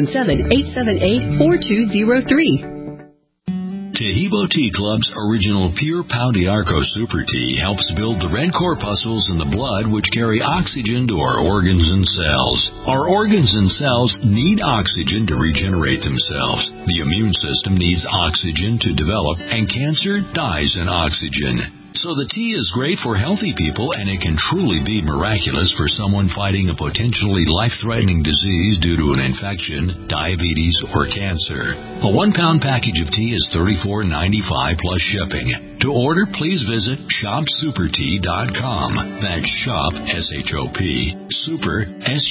877-878-4203. Tahibo Tea Club's original Pure Pau d'Arco Super Tea helps build the red corpuscles in the blood which carry oxygen to our organs and cells. Our organs and cells need oxygen to regenerate themselves. The immune system needs oxygen to develop, and cancer dies in oxygen. So the tea is great for healthy people, and it can truly be miraculous for someone fighting a potentially life-threatening disease due to an infection, diabetes, or cancer. A 1-pound package of tea is $34.95 plus shipping. To order, please visit shopsupertea.com. That's shop, S-H-O-P, super,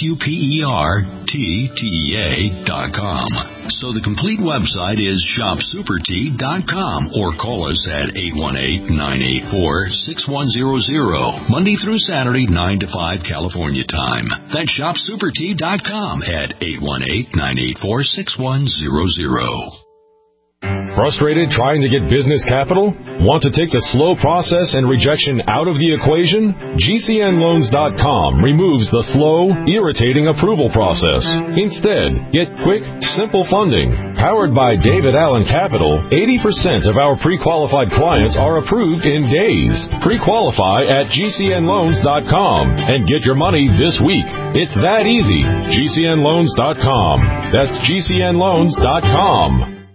S-U-P-E-R-T-T-E-A.com. So the complete website is shopsupertea.com or call us at 818-984-6100, Monday through Saturday, 9 to 5 California time. That's shopsupertea.com at 818-984-6100. Frustrated trying to get business capital? Want to take the slow process and rejection out of the equation? GCNloans.com removes the slow, irritating approval process. Instead, get quick, simple funding. Powered by David Allen Capital, 80% of our pre-qualified clients are approved in days. Pre-qualify at GCNloans.com and get your money this week. It's that easy. GCNloans.com. That's GCNloans.com.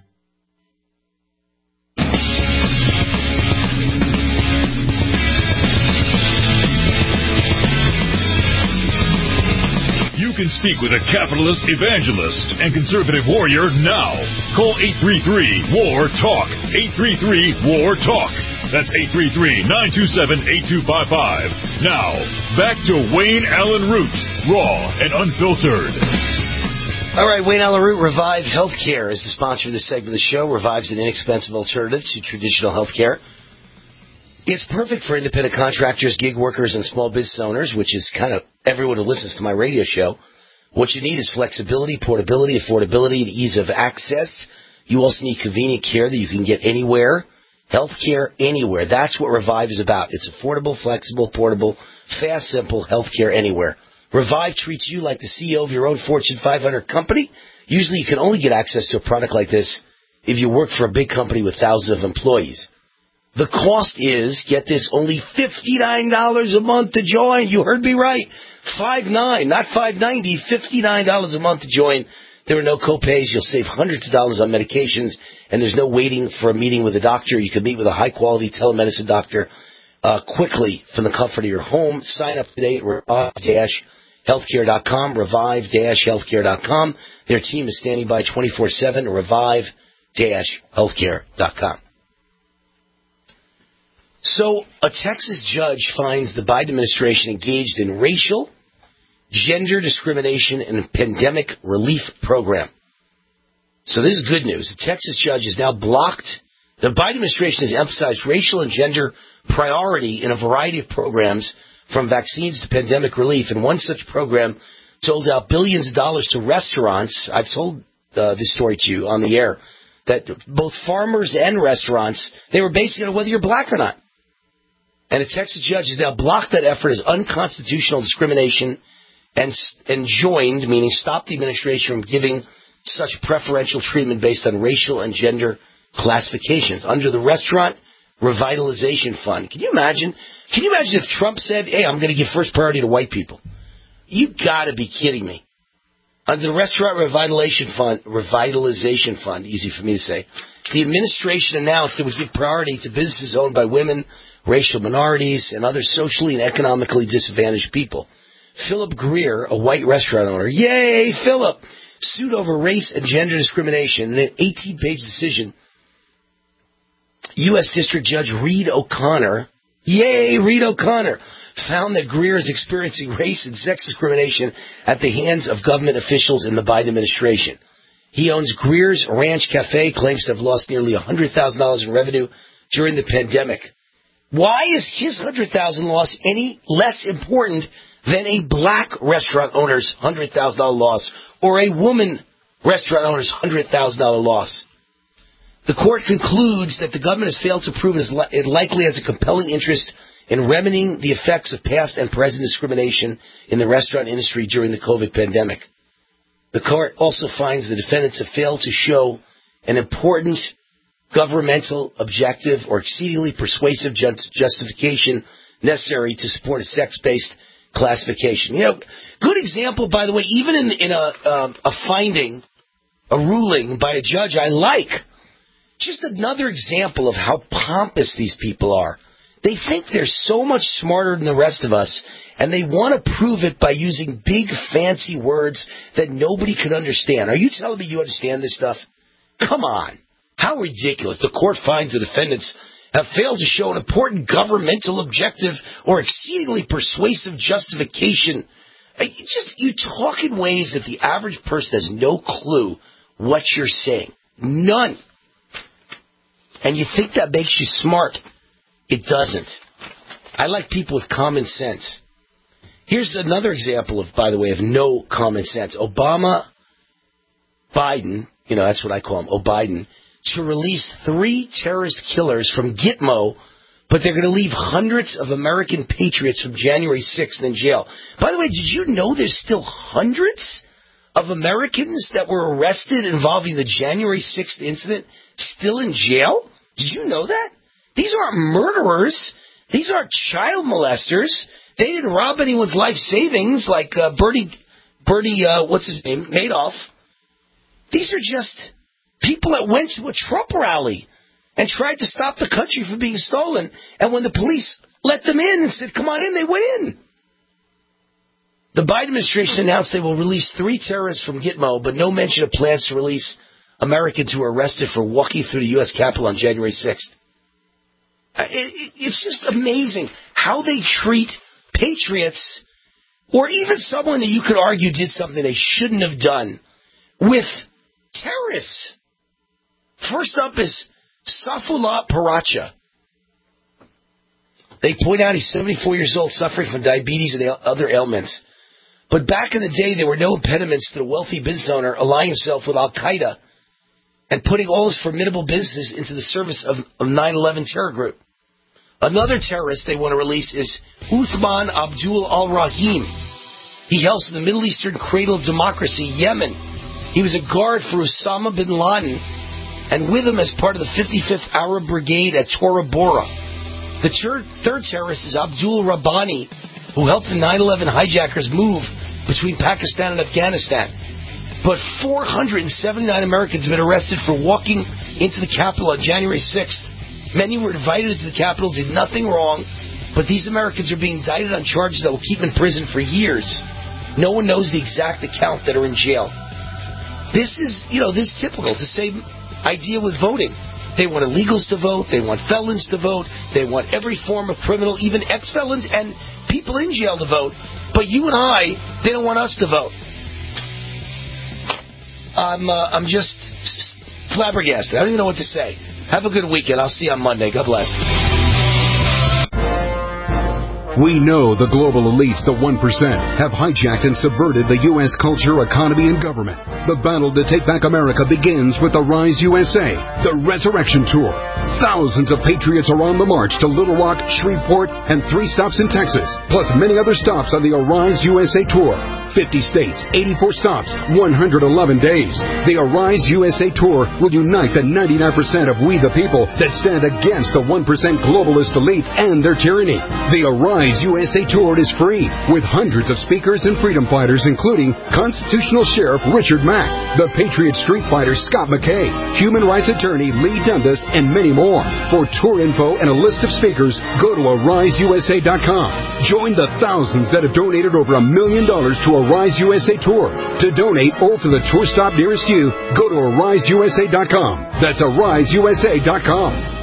You can speak with a capitalist evangelist and conservative warrior now. Call 833-WAR-TALK. 833-WAR-TALK. That's 833-927-8255. Now, back to Wayne Allen Root, raw and unfiltered. All right, Wayne Allen Root, Revive Healthcare is the sponsor of this segment of the show. Revive's an inexpensive alternative to traditional healthcare. It's perfect for independent contractors, gig workers, and small business owners, which is kind of everyone who listens to my radio show. What you need is flexibility, portability, affordability, and ease of access. You also need convenient care that you can get anywhere. Healthcare anywhere. That's what Revive is about. It's affordable, flexible, portable, fast, simple healthcare anywhere. Revive treats you like the CEO of your own Fortune 500 company. Usually you can only get access to a product like this if you work for a big company with thousands of employees. The cost is, get this, only $59 a month to join. You heard me right. $59, not $5.90, $59 a month to join. There are no co-pays. You'll save hundreds of dollars on medications, and there's no waiting for a meeting with a doctor. You can meet with a high-quality telemedicine doctor quickly from the comfort of your home. Sign up today at revive-healthcare.com, revive-healthcare.com. Their team is standing by 24/7, revive-healthcare.com. So, a Texas judge finds the Biden administration engaged in racial, gender discrimination, and pandemic relief program. So this is good news. The Texas judge has now blocked. The Biden administration has emphasized racial and gender priority in a variety of programs, from vaccines to pandemic relief. And one such program doled out billions of dollars to restaurants. I've told this story to you on the air, that both farmers and restaurants, they were basing it on whether you're black or not. And a Texas judge has now blocked that effort as unconstitutional discrimination and enjoined, meaning stopped the administration from giving such preferential treatment based on racial and gender classifications under the Restaurant Revitalization Fund. Can you imagine? Can you imagine if Trump said, hey, I'm going to give first priority to white people? You got to be kidding me. Under the Restaurant Revitalization Fund, easy for me to say, the administration announced it would give priority to businesses owned by women, racial minorities, and other socially and economically disadvantaged people. Philip Greer, a white restaurant owner, yay, Philip, sued over race and gender discrimination. In an 18-page decision, U.S. District Judge Reed O'Connor, yay, Reed O'Connor, found that Greer is experiencing race and sex discrimination at the hands of government officials in the Biden administration. He owns Greer's Ranch Cafe, claims to have lost nearly $100,000 in revenue during the pandemic. Why is his $100,000 loss any less important than a black restaurant owner's $100,000 loss or a woman restaurant owner's $100,000 loss? The court concludes that the government has failed to prove it likely has a compelling interest in remedying the effects of past and present discrimination in the restaurant industry during the COVID pandemic. The court also finds the defendants have failed to show an important governmental objective or exceedingly persuasive justification necessary to support a sex-based classification. You know, good example, by the way, even in a finding, a ruling by a judge I like. Just another example of how pompous these people are. They think they're so much smarter than the rest of us, and they want to prove it by using big, fancy words that nobody can understand. Are you telling me you understand this stuff? Come on. How ridiculous. The court finds the defendants have failed to show an important governmental objective or exceedingly persuasive justification. You talk in ways that the average person has no clue what you're saying. None. And you think that makes you smart. It doesn't. I like people with common sense. Here's another example of, by the way, of no common sense. Biden, that's what I call him, O'Biden, to release 3 terrorist killers from Gitmo, but they're going to leave hundreds of American patriots from January 6th in jail. By the way, did you know there's still hundreds of Americans that were arrested involving the January 6th incident still in jail? Did you know that? These aren't murderers. These aren't child molesters. They didn't rob anyone's life savings like Bernie, what's his name, Madoff. These are just people that went to a Trump rally and tried to stop the country from being stolen. And when the police let them in and said, come on in, they went in. The Biden administration announced they will release 3 terrorists from Gitmo, but no mention of plans to release Americans who were arrested for walking through the U.S. Capitol on January 6th. It's just amazing how they treat patriots, or even someone that you could argue did something they shouldn't have done, with terrorists. First up is Safullah Paracha. They point out he's 74 years old, suffering from diabetes and other ailments. But back in the day, there were no impediments to the wealthy business owner allying himself with Al-Qaeda and putting all his formidable businesses into the service of 9/11 terror group. Another terrorist they want to release is Uthman Abdul al-Rahim. He hails from the Middle Eastern cradle of democracy, Yemen. He was a guard for Osama bin Laden, and with him as part of the 55th Arab Brigade at Tora Bora. The third terrorist is Abdul Rabbani, who helped the 9/11 hijackers move between Pakistan and Afghanistan. But 479 Americans have been arrested for walking into the Capitol on January 6th. Many were invited into the Capitol, did nothing wrong, but these Americans are being indicted on charges that will keep them in prison for years. No one knows the exact account that are in jail. This is typical. It's the same idea with voting. They want illegals to vote. They want felons to vote. They want every form of criminal, even ex-felons and people in jail to vote. But you and I, they don't want us to vote. I'm just flabbergasted. I don't even know what to say. Have a good weekend. I'll see you on Monday. God bless. We know the global elites, the 1%, have hijacked and subverted the U.S. culture, economy, and government. The battle to take back America begins with the Rise USA, the Resurrection Tour. Thousands of patriots are on the march to Little Rock, Shreveport, and 3 stops in Texas, plus many other stops on the Arise USA Tour. 50 states, 84 stops, 111 days. The Arise USA Tour will unite the 99% of we the people that stand against the 1% globalist elites and their tyranny. The Arise USA Tour is free, with hundreds of speakers and freedom fighters, including Constitutional Sheriff Richard Mack, the Patriot Street Fighter Scott McKay, Human Rights Attorney Lee Dundas, and many more. For tour info and a list of speakers, go to AriseUSA.com. Join the thousands that have donated over $1 million to Arise USA Tour. To donate or for the tour stop nearest you, go to AriseUSA.com. That's AriseUSA.com.